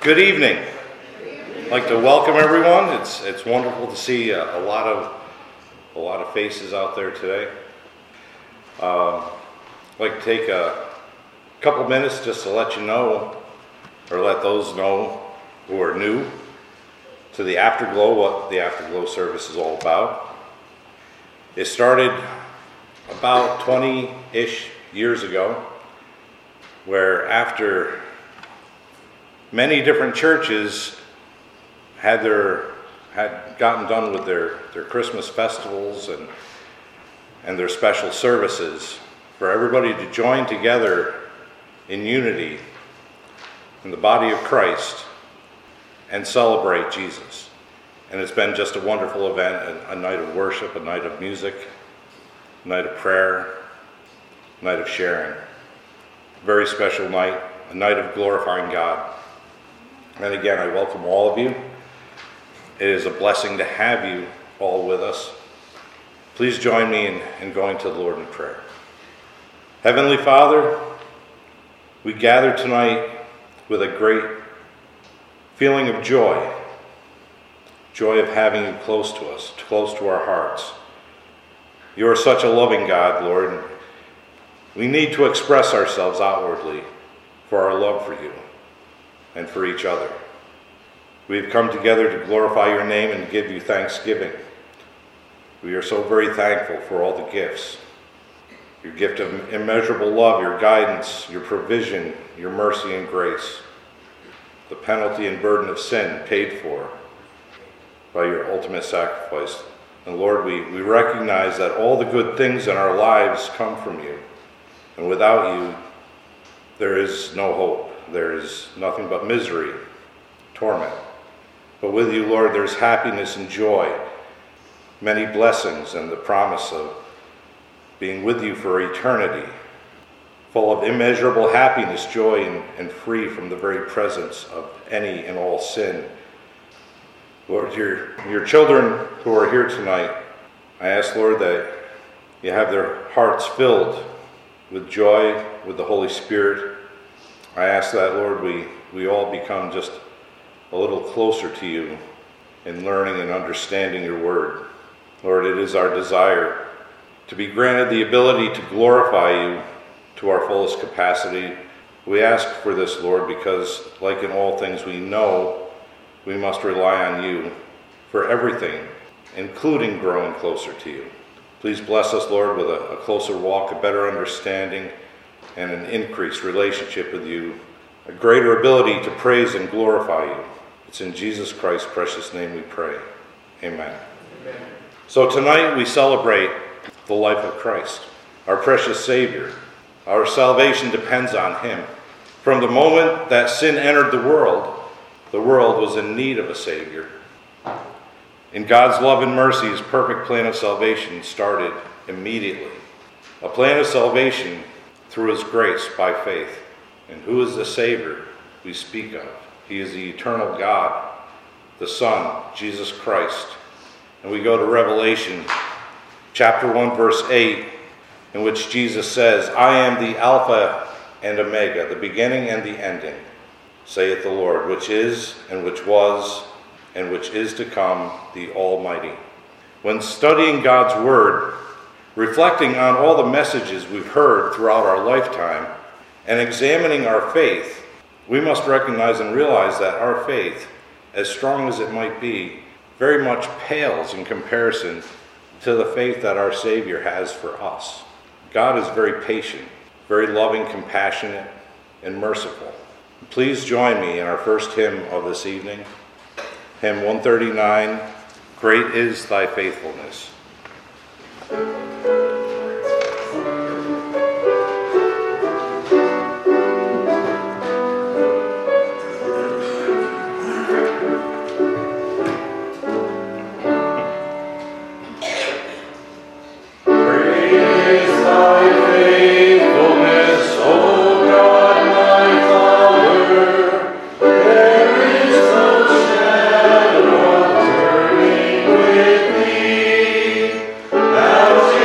Good evening. I'd like to welcome everyone. It's wonderful to see a lot of faces out there today. I'd like to take a couple minutes just to let you know, or let those know who are new to the Afterglow, what the Afterglow service is all about. It started about 20-ish years ago, where after many different churches had gotten done with their Christmas festivals and their special services, for everybody to join together in unity in the body of Christ and celebrate Jesus. And it's been just a wonderful event, a night of worship, a night of music, a night of prayer, a night of sharing. A very special night, a night of glorifying God. And again, I welcome all of you. It is a blessing to have you all with us. Please join me in going to the Lord in prayer. Heavenly Father, we gather tonight with a great feeling of joy of having you close to us, close to our hearts. You are such a loving God, Lord. We need to express ourselves outwardly for our love for you and for each other. We have come together to glorify your name and give you thanksgiving. We are so very thankful for all the gifts. Your gift of immeasurable love, your guidance, your provision, your mercy and grace. The penalty and burden of sin paid for by your ultimate sacrifice. And Lord, we recognize that all the good things in our lives come from you. And without you, there is no hope. There is nothing but misery, torment. But with you, Lord, there's happiness and joy, many blessings, and the promise of being with you for eternity, full of immeasurable happiness, joy, and free from the very presence of any and all sin. Lord, your children who are here tonight, I ask, Lord, that you have their hearts filled with joy, with the Holy Spirit. I ask that, Lord, we all become just a little closer to you in learning and understanding your word. Lord, it is our desire to be granted the ability to glorify you to our fullest capacity. We ask for this, Lord, because like in all things we know, we must rely on you for everything, including growing closer to you. Please bless us, Lord, with a closer walk, a better understanding, and an increased relationship with you, a greater ability to praise and glorify you. It's in Jesus Christ's precious name we pray. Amen. Amen. So tonight we celebrate the life of Christ, our precious Savior. Our salvation depends on him. From the moment that sin entered the world was in need of a Savior. In God's love and mercy, his perfect plan of salvation started immediately. A plan of salvation through his grace by faith. And who is the Savior we speak of? He is the eternal God, the Son, Jesus Christ. And we go to Revelation chapter 1, verse 8, in which Jesus says, I am the Alpha and Omega, the beginning and the ending, saith the Lord, which is, and which was, and which is to come, the Almighty. When studying God's Word, reflecting on all the messages we've heard throughout our lifetime, and examining our faith, we must recognize and realize that our faith, as strong as it might be, very much pales in comparison to the faith that our Savior has for us. God is very patient, very loving, compassionate, and merciful. Please join me in our first hymn of this evening, hymn 139, Great is Thy Faithfulness. Thou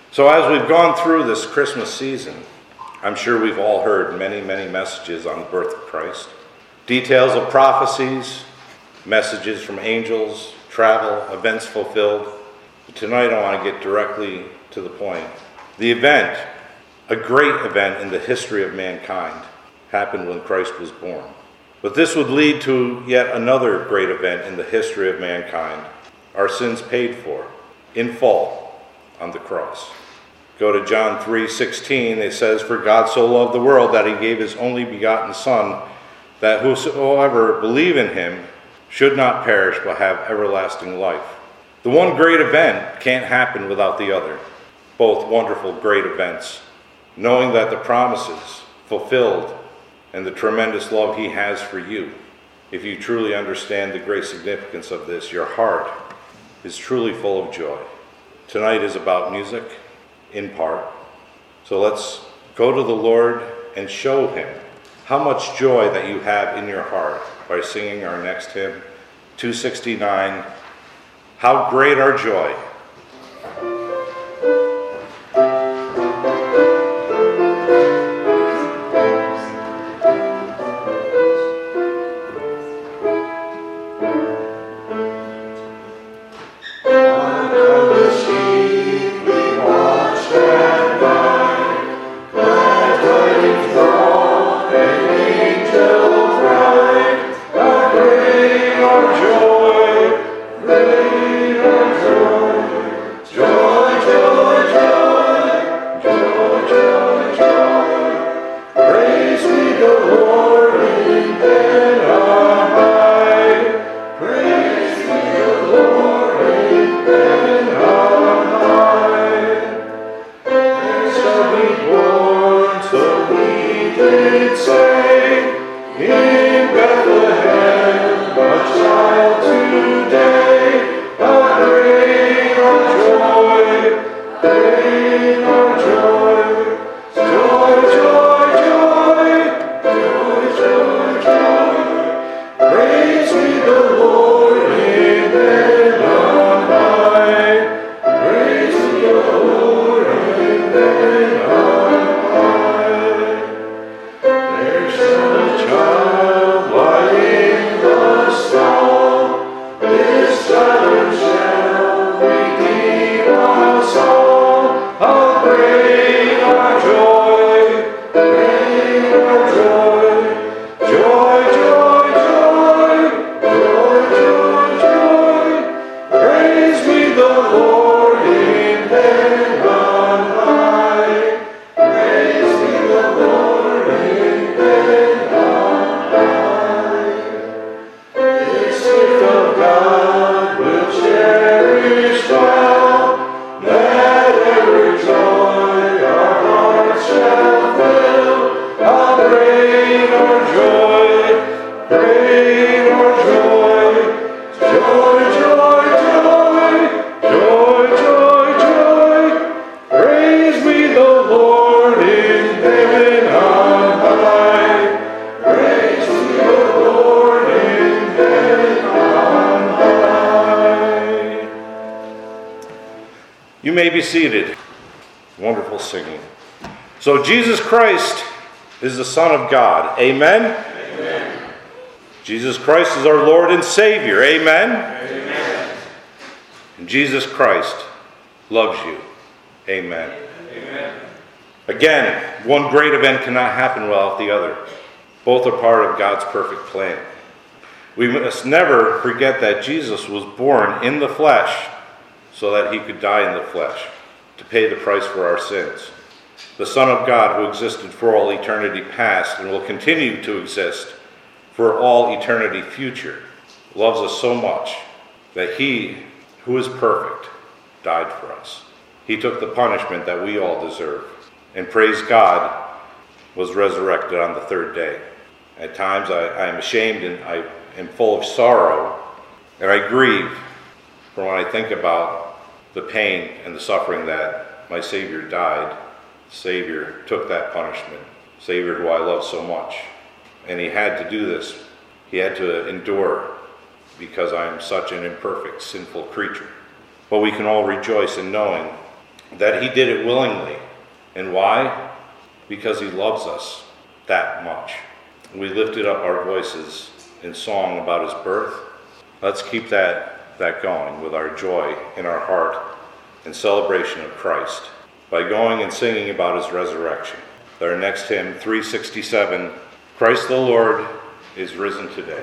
So as we've gone through this Christmas season, I'm sure we've all heard many, many messages on the birth of Christ. Details of prophecies, messages from angels, travel, events fulfilled. But tonight I want to get directly to the point. The event, a great event in the history of mankind, happened when Christ was born. But this would lead to yet another great event in the history of mankind, our sins paid for, in full, on the cross. Go to John 3:16, it says, "For God so loved the world that he gave his only begotten Son, that whosoever believe in him should not perish but have everlasting life." The one great event can't happen without the other. Both wonderful great events. Knowing that the promises fulfilled and the tremendous love he has for you. If you truly understand the great significance of this, your heart is truly full of joy. Tonight is about music, in part. So let's go to the Lord and show him how much joy that you have in your heart by singing our next hymn, 269, "How Great Our Joy." You may be seated. Wonderful singing. So Jesus Christ is the Son of God. Amen? Amen. Jesus Christ is our Lord and Savior. Amen? Amen. And Jesus Christ loves you. Amen. Amen. Again, one great event cannot happen without the other. Both are part of God's perfect plan. We must never forget that Jesus was born in the flesh so that he could die in the flesh to pay the price for our sins. The Son of God, who existed for all eternity past and will continue to exist for all eternity future, loves us so much that he, who is perfect, died for us. He took the punishment that we all deserve, and praise God, was resurrected on the third day. At times I am ashamed and I am full of sorrow, and I grieve for when I think about the pain and the suffering that my Savior died. Savior took that punishment. Savior who I love so much. And he had to do this. He had to endure because I am such an imperfect, sinful creature. But we can all rejoice in knowing that he did it willingly. And why? Because he loves us that much. We lifted up our voices in song about his birth. Let's keep that going with our joy in our heart in celebration of Christ by going and singing about his resurrection. Our next hymn, 367, Christ the Lord is risen today.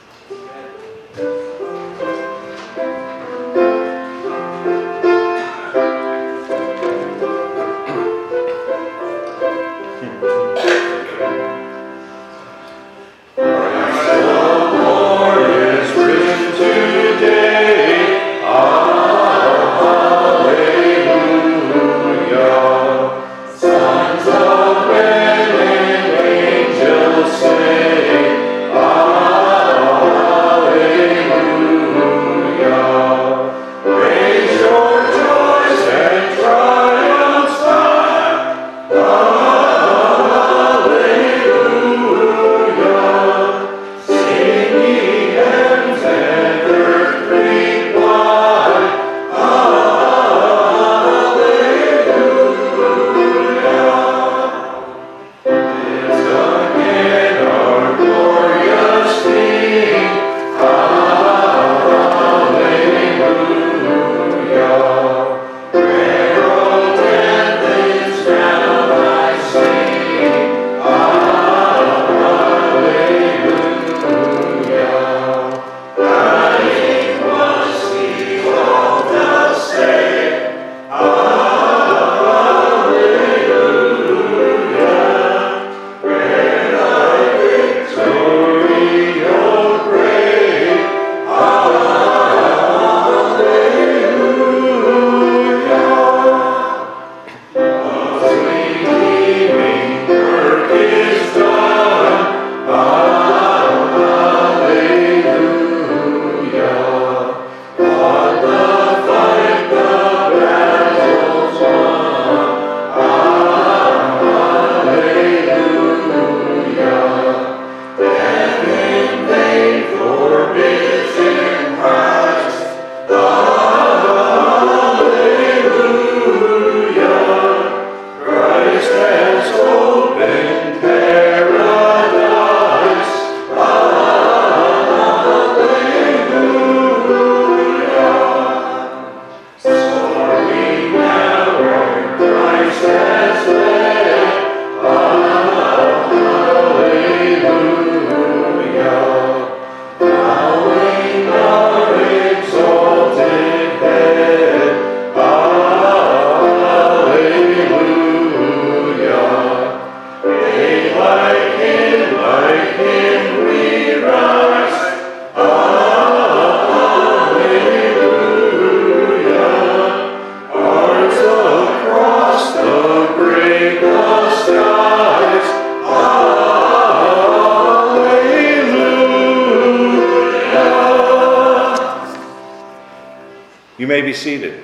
You may be seated.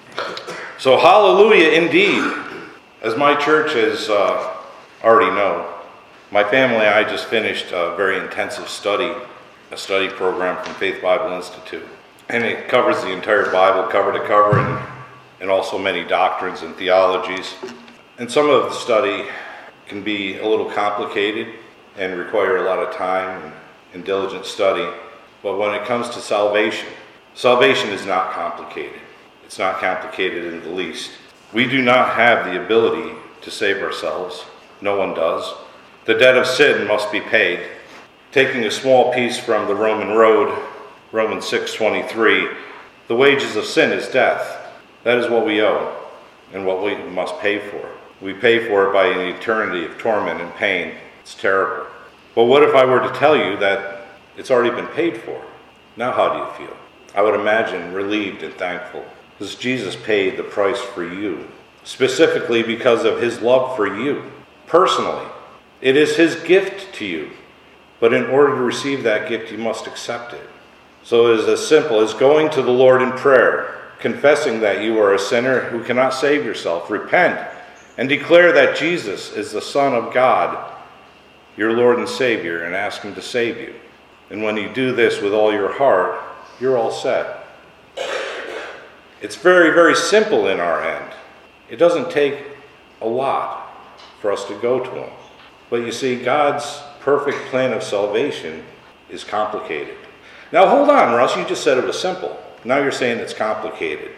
So hallelujah indeed. As my church has already know, my family and I just finished a very intensive study, a study program from Faith Bible Institute. And it covers the entire Bible cover to cover and also many doctrines and theologies. And some of the study can be a little complicated and require a lot of time and diligent study. But when it comes to salvation, salvation is not complicated. It's not complicated in the least. We do not have the ability to save ourselves. No one does. The debt of sin must be paid. Taking a small piece from the Roman road, Romans 6:23, the wages of sin is death. That is what we owe and what we must pay for. We pay for it by an eternity of torment and pain. It's terrible. But what if I were to tell you that it's already been paid for? Now how do you feel? I would imagine relieved and thankful, because Jesus paid the price for you, specifically because of his love for you, personally. It is his gift to you, but in order to receive that gift, you must accept it. So it is as simple as going to the Lord in prayer, confessing that you are a sinner who cannot save yourself, repent, and declare that Jesus is the Son of God, your Lord and Savior, and ask him to save you. And when you do this with all your heart, you're all set. It's very, very simple in our end. It doesn't take a lot for us to go to him. But you see, God's perfect plan of salvation is complicated. Now hold on, Russ, you just said it was simple. Now you're saying it's complicated.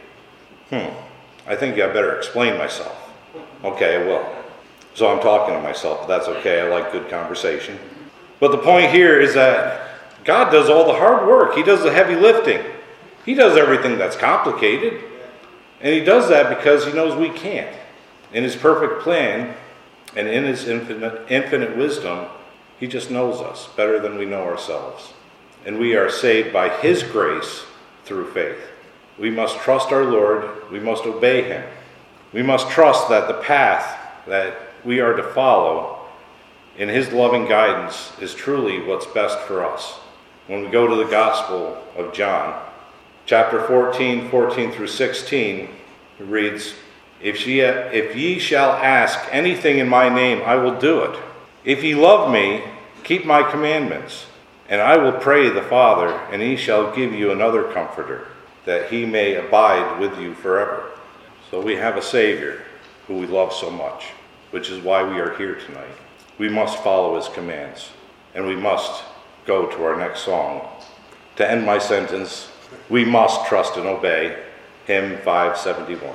I think I better explain myself. Okay, I will. So I'm talking to myself, but that's okay. I like good conversation. But the point here is that God does all the hard work. He does the heavy lifting. He does everything that's complicated. And he does that because he knows we can't. In his perfect plan and in his infinite wisdom, he just knows us better than we know ourselves. And we are saved by his grace through faith. We must trust our Lord. We must obey him. We must trust that the path that we are to follow in his loving guidance is truly what's best for us. When we go to the Gospel of John, chapter 14 through 16, it reads, If ye shall ask anything in my name, I will do it. If ye love me, keep my commandments. And I will pray the Father, and he shall give you another comforter, that he may abide with you forever. So we have a Savior who we love so much, which is why we are here tonight. We must follow his commands, and we must go to our next song. To end my sentence, we must trust and obey. Hymn 571.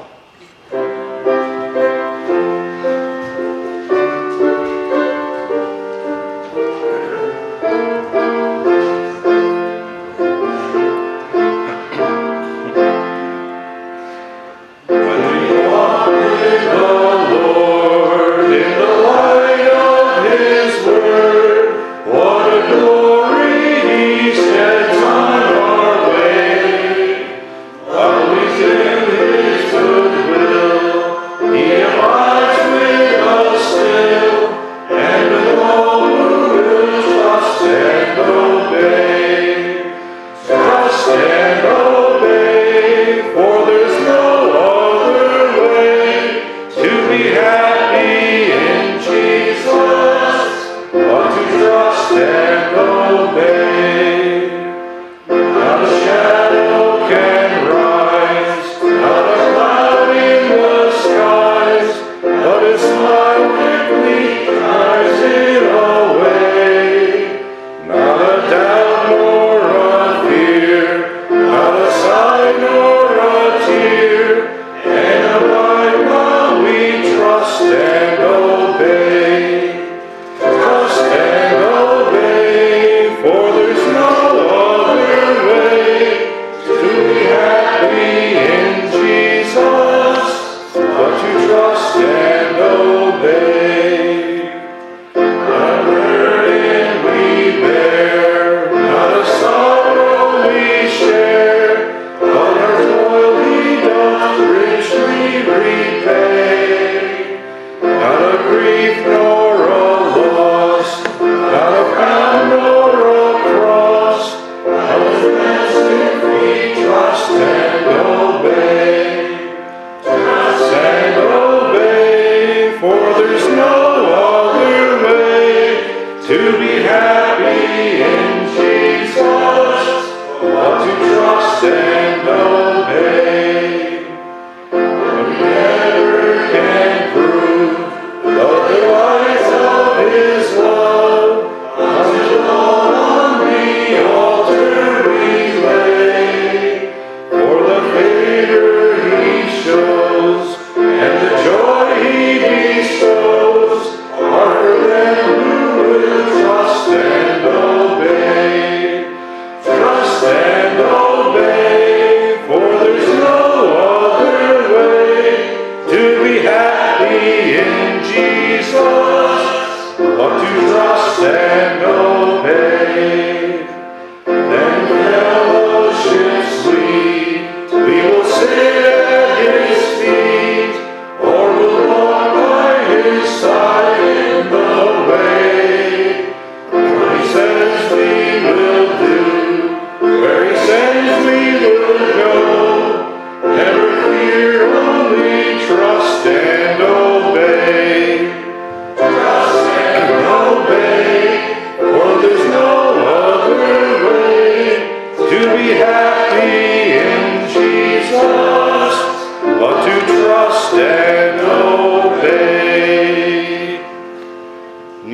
happy in Jesus, but to trust and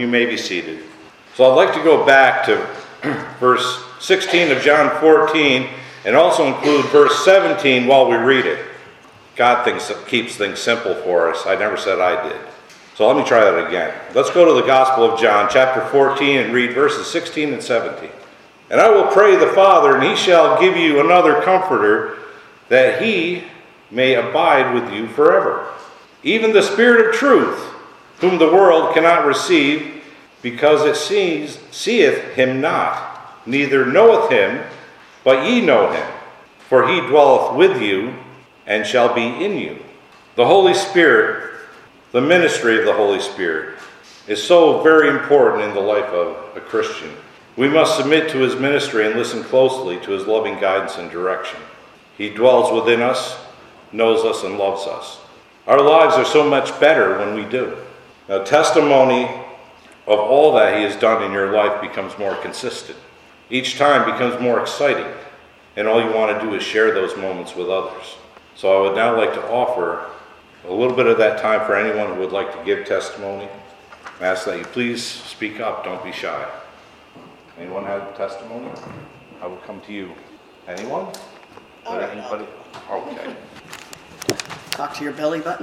may be seated. So I'd like to go back to verse 16 of John 14 and also include verse 17 while we read it. God keeps things simple for us. I never said I did. So let me try that again. Let's go to the Gospel of John, chapter 14, and read verses 16 and 17. And I will pray the Father, and he shall give you another comforter, that he may abide with you forever. Even the Spirit of truth, whom the world cannot receive, because it seeth him not, neither knoweth him, but ye know him, for he dwelleth with you, and shall be in you. The Holy Spirit, the ministry of the Holy Spirit, is so very important in the life of a Christian. We must submit to his ministry and listen closely to his loving guidance and direction. He dwells within us, knows us, and loves us. Our lives are so much better when we do. Now, testimony of all that he has done in your life becomes more consistent. Each time becomes more exciting, and all you want to do is share those moments with others. So I would now like to offer a little bit of that time for anyone who would like to give testimony. I ask that you please speak up, don't be shy. Anyone have testimony? I will come to you. Anyone? Anybody? Okay. Talk to your belly button.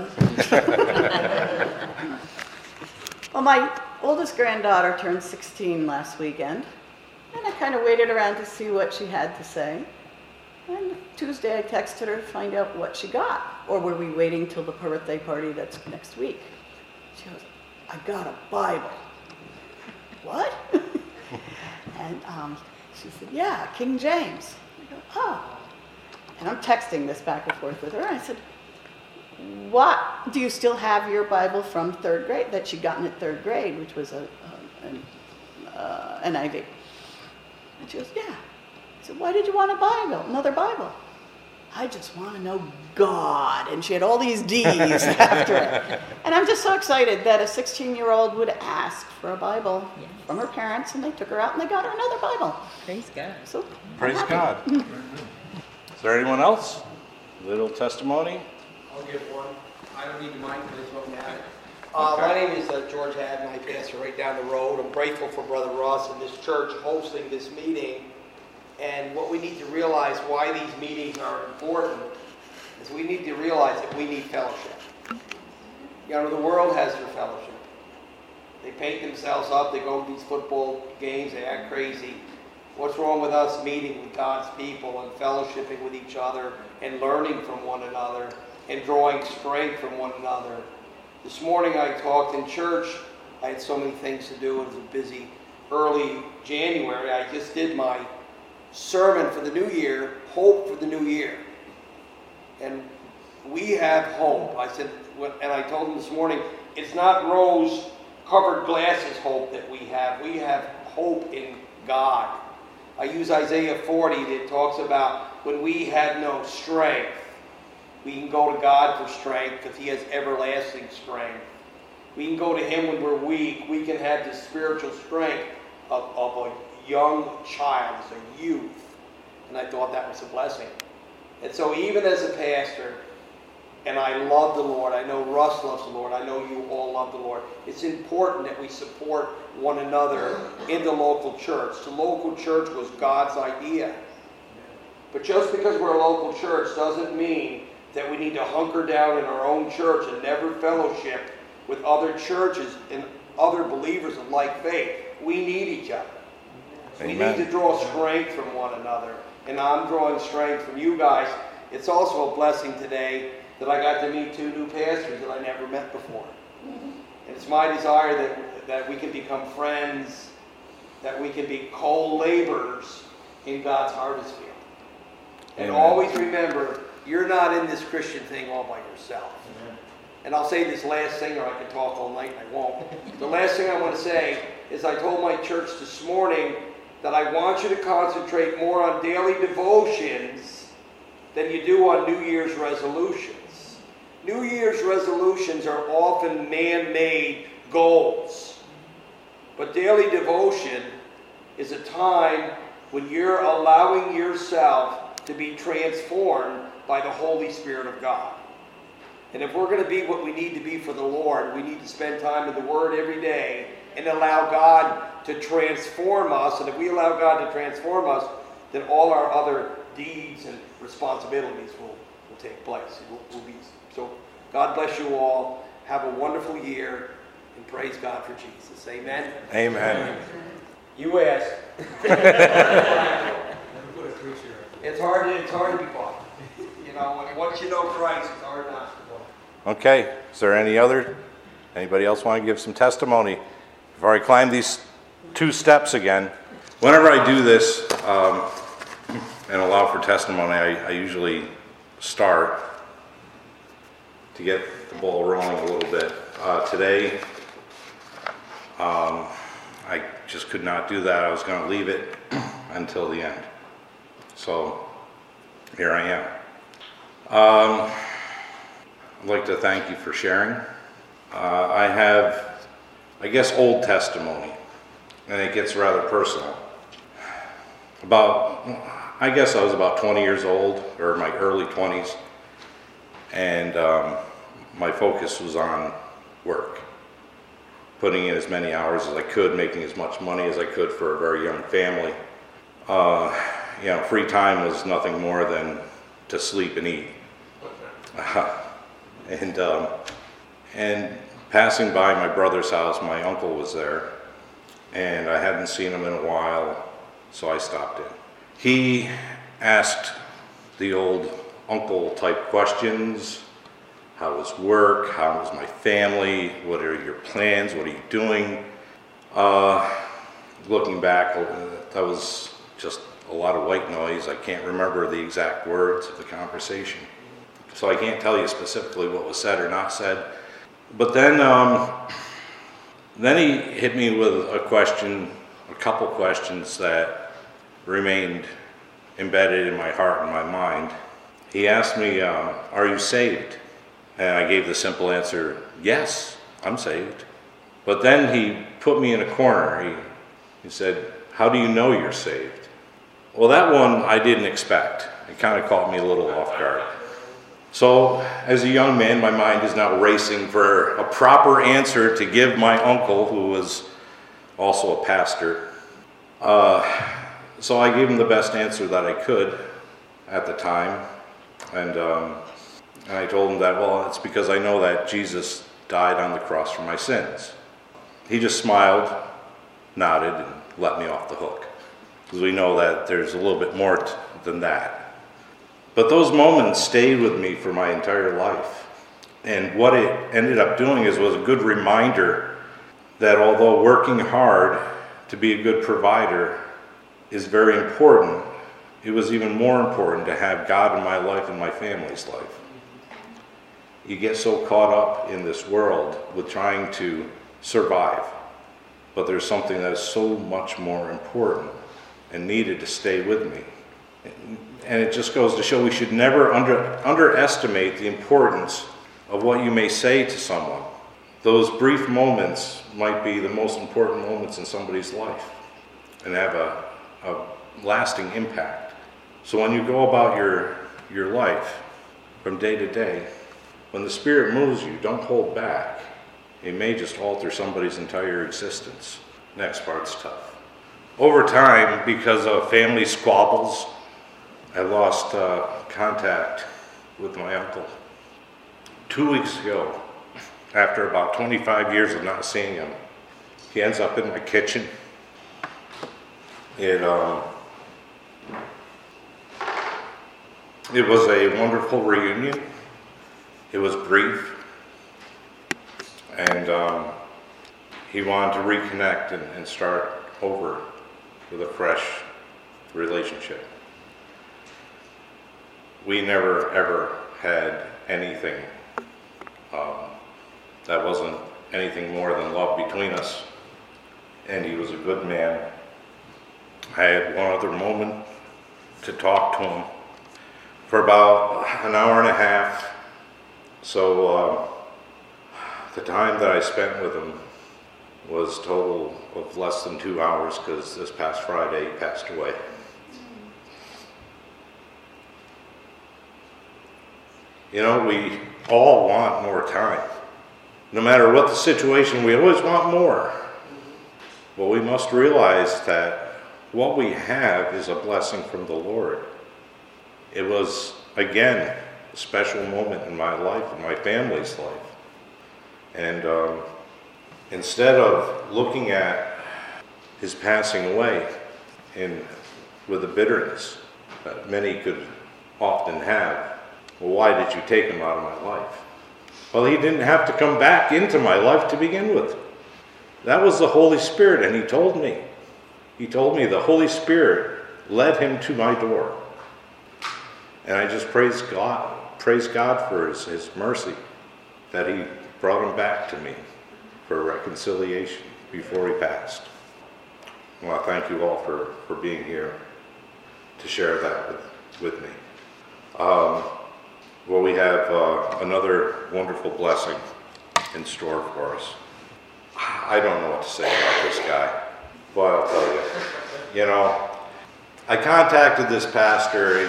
Well, my oldest granddaughter turned 16 last weekend, and I kind of waited around to see what she had to say. And Tuesday I texted her to find out what she got. Or were we waiting till the birthday party that's next week? She goes, I got a Bible. What? And she said, yeah, King James. I go, oh. And I'm texting this back and forth with her. And I said, what? Do you still have your Bible from third grade that she'd gotten at third grade, which was an NIV? And she goes, yeah. I said, why did you want a Bible, another Bible? I just want to know God. And she had all these D's after it. And I'm just so excited that a 16-year-old would ask for a Bible from her parents, and they took her out and they got her another Bible. Praise God. So Praise God. Is there anyone else? Little testimony? I'll give one. I don't need the mic, but it's what we have. Okay. My name is George Haddon. I pastor right down the road. I'm grateful for Brother Ross and this church hosting this meeting. And what we need to realize why these meetings are important is we need to realize that we need fellowship. You know, the world has their fellowship. They paint themselves up, they go to these football games, they act crazy. What's wrong with us meeting with God's people and fellowshipping with each other and learning from one another and drawing strength from one another? This morning I talked in church. I had so many things to do. It was a busy early January. I just did my sermon for the new year, Hope for the New Year. And we have hope. I said, and I told them this morning, it's not rose-covered glasses hope that we have. We have hope in God. I use Isaiah 40 that talks about when we have no strength, we can go to God for strength because he has everlasting strength. We can go to him when we're weak. We can have the spiritual strength of a young child, as a youth. And I thought that was a blessing. And so even as a pastor, and I love the Lord, I know Russ loves the Lord, I know you all love the Lord, it's important that we support one another in the local church. The local church was God's idea. But just because we're a local church doesn't mean that we need to hunker down in our own church and never fellowship with other churches and other believers of like faith. We need each other. Amen. We need to draw strength from one another. And I'm drawing strength from you guys. It's also a blessing today that I got to meet two new pastors that I never met before. And it's my desire that we can become friends, that we can be co-laborers in God's harvest field. And always remember, you're not in this Christian thing all by yourself. Amen. And I'll say this last thing, or I can talk all night and I won't. The last thing I want to say is I told my church this morning that I want you to concentrate more on daily devotions than you do on New Year's resolutions. New Year's resolutions are often man-made goals. But daily devotion is a time when you're allowing yourself to be transformed by the Holy Spirit of God. And if we're going to be what we need to be for the Lord, we need to spend time in the Word every day and allow God to transform us. And if we allow God to transform us, then all our other deeds and responsibilities will take place. So God bless you all. Have a wonderful year, and praise God for Jesus. Amen. Amen. You asked. It's hard to be bought. You know, once you know Christ, it's hard not to bought. Okay, is there anybody else want to give some testimony? Before I climb these 2 steps again, whenever I do this and allow for testimony, I usually start to get the ball rolling a little bit. Today, I just could not do that. I was going to leave it until the end. So here I am. I'd like to thank you for sharing. I have, I guess, old testimony, and it gets rather personal. I guess I was about 20 years old, or my early 20s, and my focus was on work, putting in as many hours as I could, making as much money as I could for a very young family. Free time was nothing more than to sleep and eat. And passing by my brother's house, my uncle was there, and I hadn't seen him in a while, so I stopped in. He asked the old uncle type questions. How was work? How was my family? What are your plans? What are you doing? Looking back, that was just a lot of white noise. I can't remember the exact words of the conversation, so I can't tell you specifically what was said or not said. But then he hit me with a couple questions that remained embedded in my heart and my mind. He asked me, are you saved? And I gave the simple answer, yes, I'm saved. But then he put me in a corner. He said, how do you know you're saved? Well, that one I didn't expect. It kind of caught me a little off guard. So, as a young man, my mind is now racing for a proper answer to give my uncle, who was also a pastor. So I gave him the best answer that I could at the time. And I told him that, well, it's because I know that Jesus died on the cross for my sins. He just smiled, nodded, and let me off the hook. Because we know that there's a little bit more than that. But those moments stayed with me for my entire life. And what it ended up doing was a good reminder that although working hard to be a good provider is very important, it was even more important to have God in my life and my family's life. You get so caught up in this world with trying to survive, but there's something that is so much more important and needed to stay with me. And it just goes to show we should never underestimate the importance of what you may say to someone. Those brief moments might be the most important moments in somebody's life and have a lasting impact. So when you go about your life from day to day, when the Spirit moves you, don't hold back. It may just alter somebody's entire existence. Next part's tough. Over time, because of family squabbles, I lost contact with my uncle. 2 weeks ago, after about 25 years of not seeing him, he ends up in my kitchen. It was a wonderful reunion. It was brief, and he wanted to reconnect and start over with a fresh relationship. We never ever had anything that wasn't anything more than love between us, and he was a good man. I had one other moment to talk to him for about an hour and a half. So the time that I spent with him was total of less than 2 hours, because this past Friday he passed away. You know, we all want more time. No matter what the situation, we always want more. But we must realize that what we have is a blessing from the Lord. It was, again, a special moment in my life, in my family's life. And instead of looking at his passing away with the bitterness that many could often have, well, why did you take him out of my life? Well, he didn't have to come back into my life to begin with. That was the Holy Spirit, and he told me. He told me the Holy Spirit led him to my door. And I just praise God for his mercy that he brought him back to me for reconciliation before he passed. Well, thank you all for being here to share that with me. Well, we have another wonderful blessing in store for us. I don't know what to say about this guy, but I'll tell you. You know, I contacted this pastor.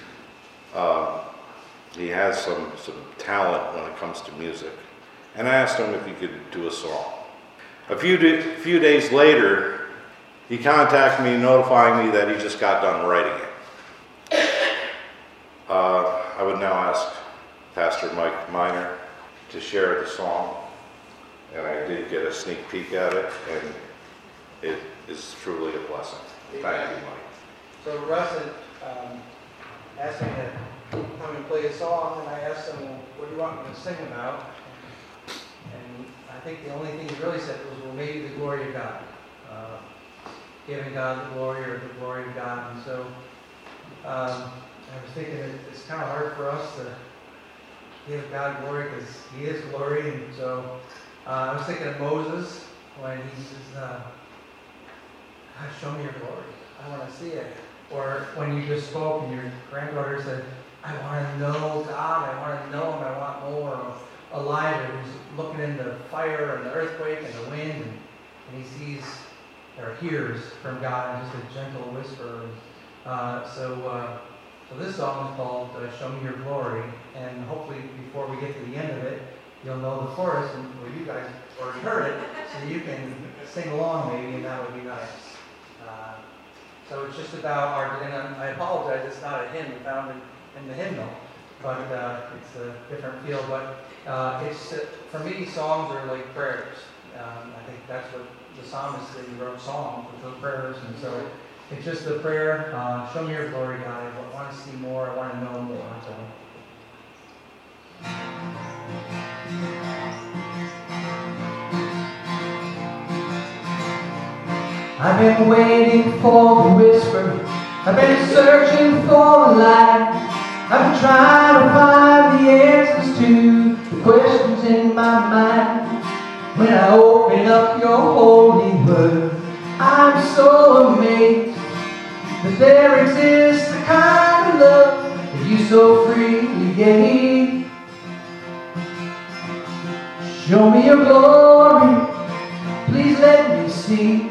He has some talent when it comes to music, and I asked him if he could do a song. A few days later, he contacted me, notifying me that he just got done writing it. I would now ask Pastor Mike Miner to share the song, and I did get a sneak peek at it, and it is truly a blessing. Thank you, Mike. So Russ had asked me to come and play a song, and I asked him, well, what do you want me to sing about? And I think the only thing he really said was, well, maybe the glory of God. Giving God the glory, or the glory of God. And so I was thinking that it's kind of hard for us to give God glory because he is glory. And so I was thinking of Moses when he says, God, show me your glory. I want to see it. Or when you just spoke and your granddaughter said, I want to know God. I want to know him. I want more. Elijah, who's looking in the fire and the earthquake and the wind, and he sees or hears from God in just a gentle whisper. So this song is called Show Me Your Glory, and hopefully before we get to the end of it, you'll know the chorus, and well, you guys already heard it, so you can sing along maybe, and that would be nice. So it's just about and I apologize, it's not a hymn found in the hymnal, but it's a different feel. But for me, songs are like prayers. I think that's what the psalmist said. He wrote songs, which were prayers, and so it's just a prayer. Show me your glory, God. I want to see more. I want to know more. So. I've been waiting for the whisper. I've been searching for a light. I've been trying to find the answers to the questions in my mind. When I open up your holy word, I'm so amazed that there exists a kind of love that you so freely gave. Show me your glory, please let me see.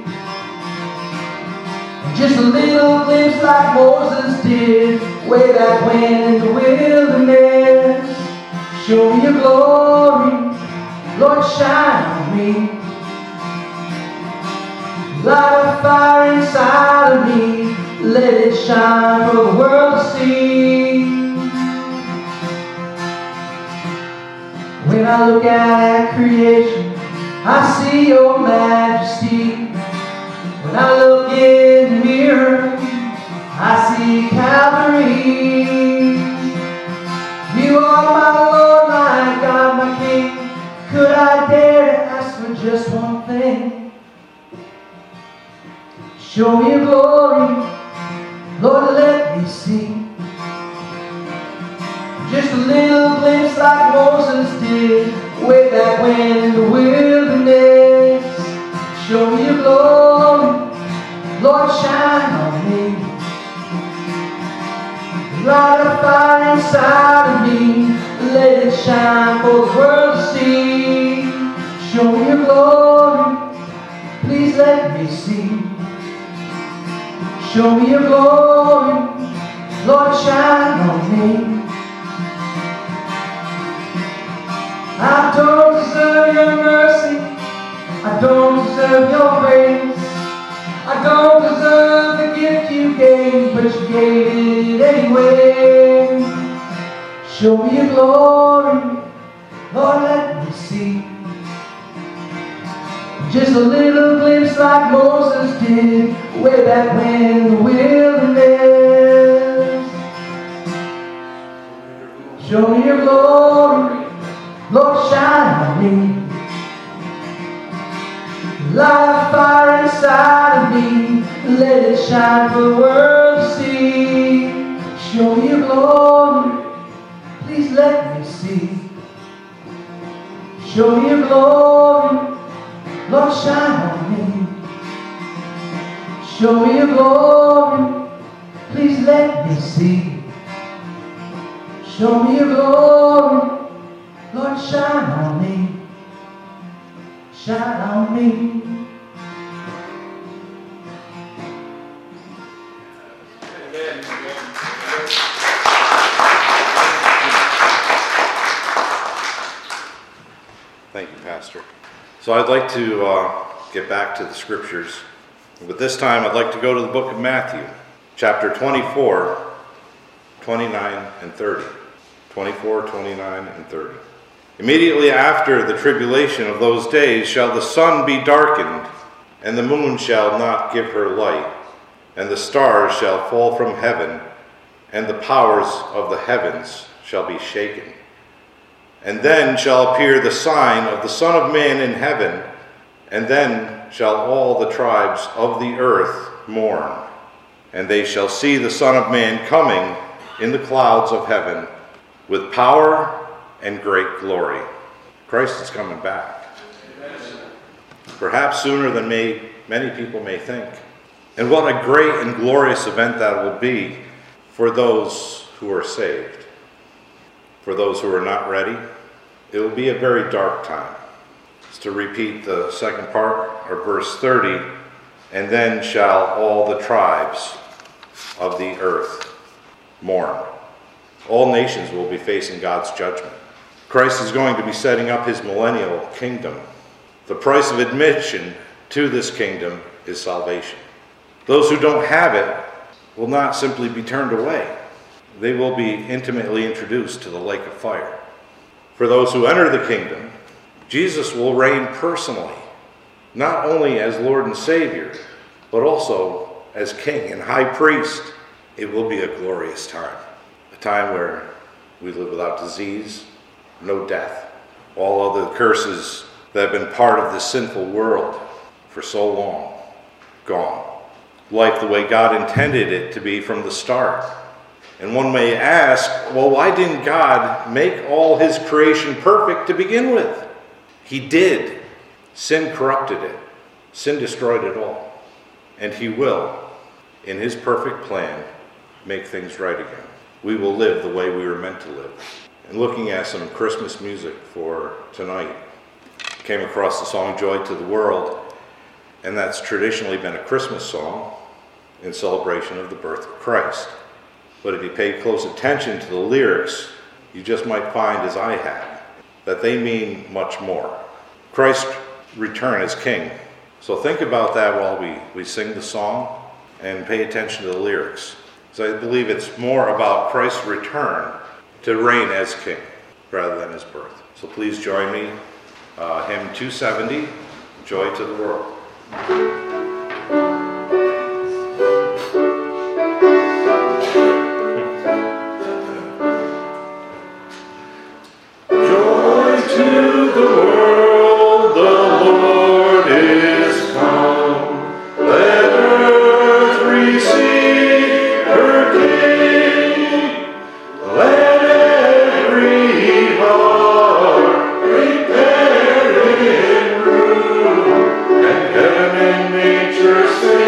Just a little glimpse like Moses did way back when in the wilderness. Show me your glory, Lord, shine on me. Light a fire inside of me, let it shine for the world to see. When I look at creation, I see your majesty. When I look in the mirror, I see Calvary. You are my Lord, my God, my King. Could I dare to ask for just one thing? Show me your glory, Lord, let me see. Just a little glimpse like Moses did way back when in the wilderness. Show me your glory, Lord, shine on me. Light a fire inside of me, let it shine for the world to see. Show me your glory, please let me see. Show me your glory, Lord, shine on me. I don't deserve your mercy, I don't deserve your grace, I don't deserve the gift you gave, but you gave it anyway. Show me your glory, Lord, let me see. Just a little glimpse like Moses did way back when in the wilderness. Show me your glory, Lord, shine on me. Light a fire inside of me, let it shine for the world to see. Show me your glory, please let me see. Show me your glory, Lord, shine on me. Show me your glory, please let me see. Show me your glory, Lord, shine on me. Shine on me. Thank you, Pastor. So I'd like to get back to the scriptures. But this time I'd like to go to the book of Matthew, chapter 24, 29 and 30. 24, 29 and 30. Immediately after the tribulation of those days shall the sun be darkened, and the moon shall not give her light, and the stars shall fall from heaven, and the powers of the heavens shall be shaken. And then shall appear the sign of the Son of Man in heaven, and then shall all the tribes of the earth mourn, and they shall see the Son of Man coming in the clouds of heaven with power and great glory. Christ is coming back. Perhaps sooner than many people may think. And what a great and glorious event that will be for those who are saved. For those who are not ready, it will be a very dark time. Just to repeat the second part, or verse 30, and then shall all the tribes of the earth mourn. All nations will be facing God's judgment. Christ is going to be setting up his millennial kingdom. The price of admission to this kingdom is salvation. Those who don't have it will not simply be turned away. They will be intimately introduced to the lake of fire. For those who enter the kingdom, Jesus will reign personally, not only as Lord and Savior, but also as King and High Priest. It will be a glorious time, a time where we live without disease, no death, all other curses that have been part of this sinful world for so long, gone. Life the way God intended it to be from the start. And one may ask, well, why didn't God make all his creation perfect to begin with? He did. Sin corrupted it. Sin destroyed it all. And he will, in his perfect plan, make things right again. We will live the way we were meant to live. And looking at some Christmas music for tonight, came across the song Joy to the World, and that's traditionally been a Christmas song in celebration of the birth of Christ. But if you pay close attention to the lyrics, you just might find, as I have, that they mean much more. Christ's return as King. So think about that while we sing the song and pay attention to the lyrics. Because I believe it's more about Christ's return to reign as King rather than his birth. So please join me, hymn 270, Joy to the World. Nature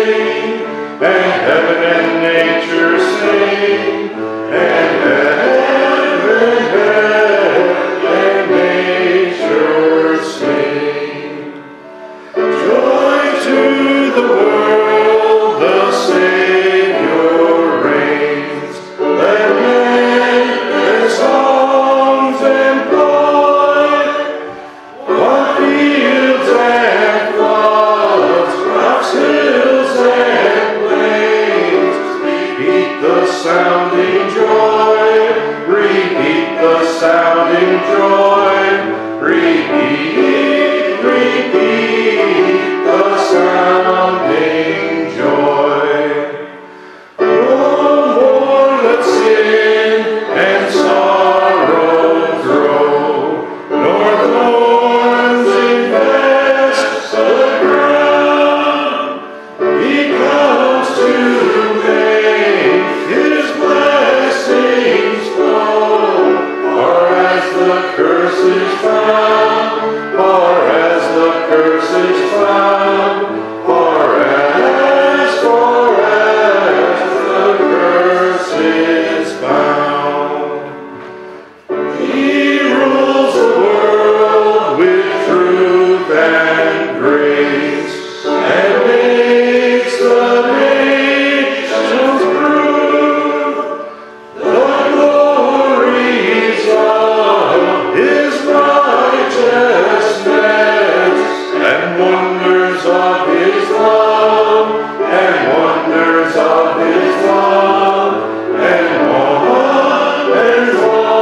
and grace, and makes the nations prove the glories of his righteousness, and wonders of his love, and wonders of his love, and wonders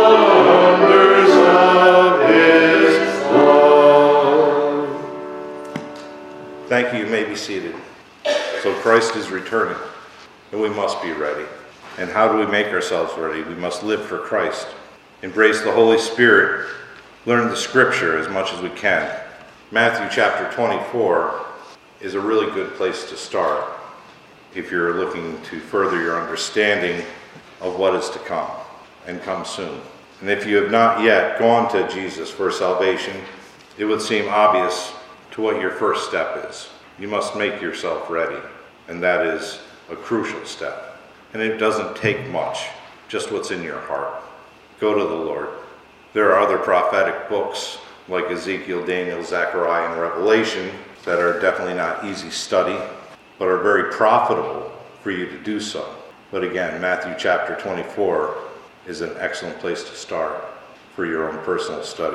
of his love. Thank you. You may be seated. So Christ is returning, and we must be ready. And how do we make ourselves ready? We must live for Christ. Embrace the Holy Spirit. Learn the Scripture as much as we can. Matthew chapter 24 is a really good place to start if you're looking to further your understanding of what is to come and come soon. And if you have not yet gone to Jesus for salvation, it would seem obvious to what your first step is. You must make yourself ready, and that is a crucial step. And it doesn't take much, just what's in your heart. Go to the Lord. There are other prophetic books like Ezekiel, Daniel, Zechariah, and Revelation that are definitely not easy study, but are very profitable for you to do so. But again, Matthew chapter 24 is an excellent place to start for your own personal study.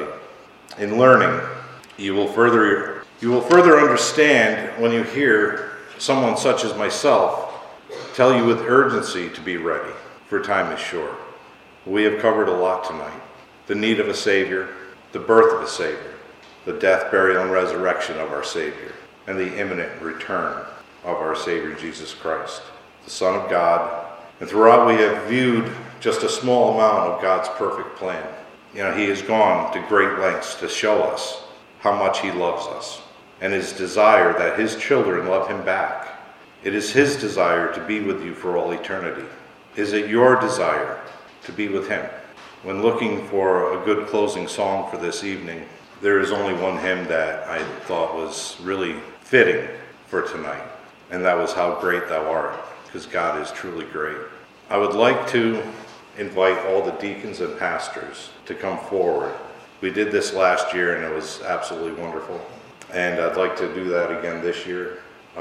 In learning, you will further understand when you hear someone such as myself tell you with urgency to be ready, for time is short. We have covered a lot tonight. The need of a Savior, the birth of a Savior, the death, burial, and resurrection of our Savior, and the imminent return of our Savior Jesus Christ, the Son of God. And throughout we have viewed just a small amount of God's perfect plan. He has gone to great lengths to show us how much he loves us, and his desire that his children love him back. It is his desire to be with you for all eternity. Is it your desire to be with him? When looking for a good closing song for this evening, there is only one hymn that I thought was really fitting for tonight, and that was How Great Thou Art, because God is truly great. I would like to invite all the deacons and pastors to come forward. We did this last year, and it was absolutely wonderful. And I'd like to do that again this year,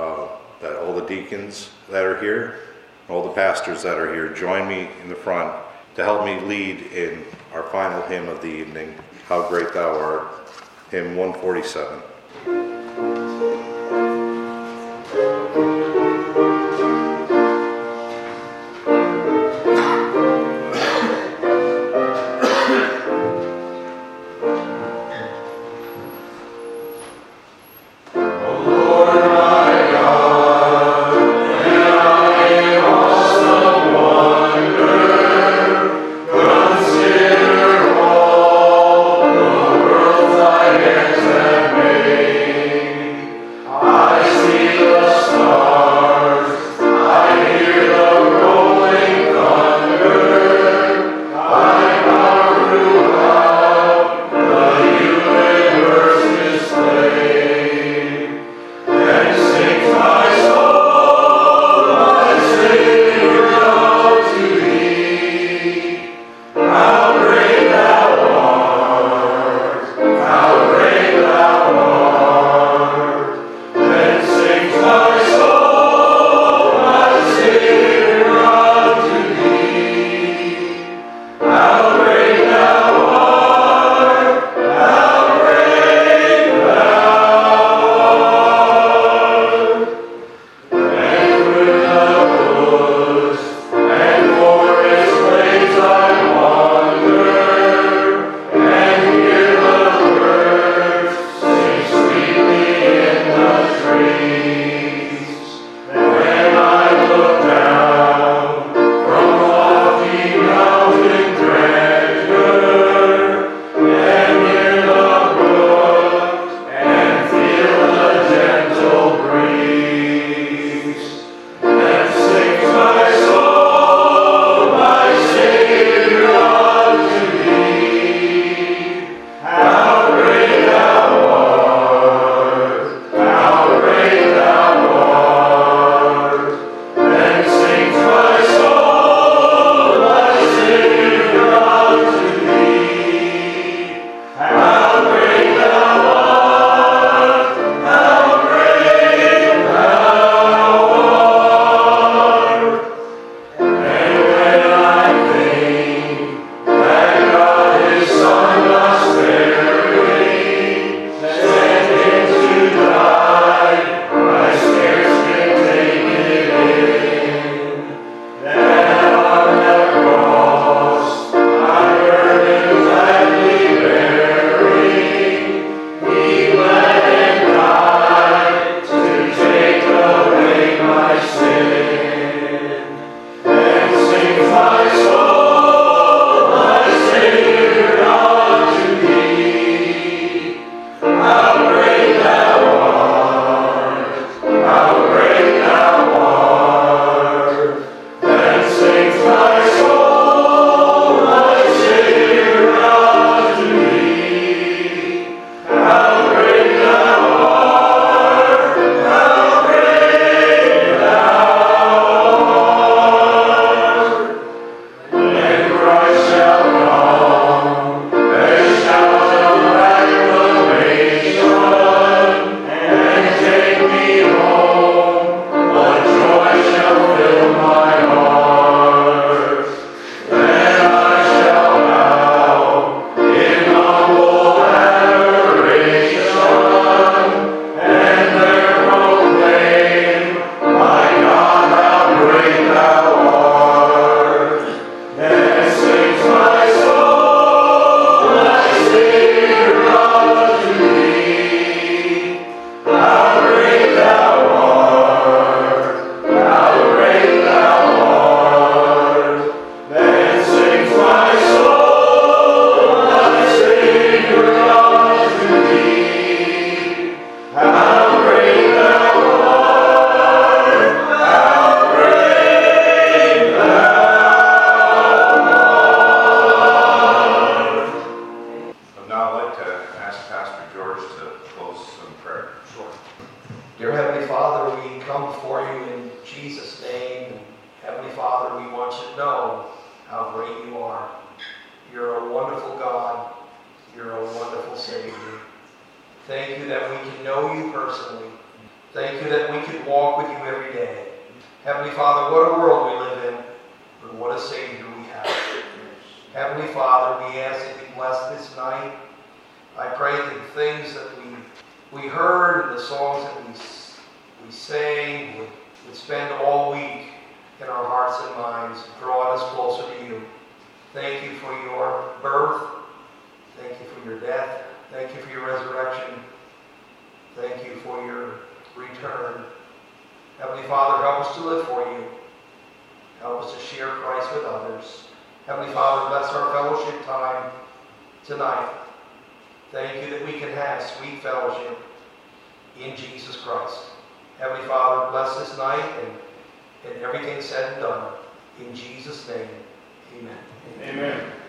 that all the deacons that are here, all the pastors that are here, join me in the front to help me lead in our final hymn of the evening, How Great Thou Art, hymn 147. Dear Heavenly Father, we come before you in Jesus' name. And Heavenly Father, we want you to know how great you are. You're a wonderful God. You're a wonderful Savior. Thank you that we can know you personally. Thank you that we can walk with you every day. Heavenly Father, what a world we live in, but what a Savior we have. Heavenly Father, we ask that you bless this night. I pray that the things that we heard and the songs that we sang would spend all week in our hearts and minds, drawing us closer to you. Thank you for your birth. Thank you for your death. Thank you for your resurrection. Thank you for your return. Heavenly Father, help us to live for you. Help us to share Christ with others. Heavenly Father, bless our fellowship time tonight. Thank you that we can have sweet fellowship in Jesus Christ. Heavenly Father, bless this night and everything said and done. In Jesus' name, amen. Amen.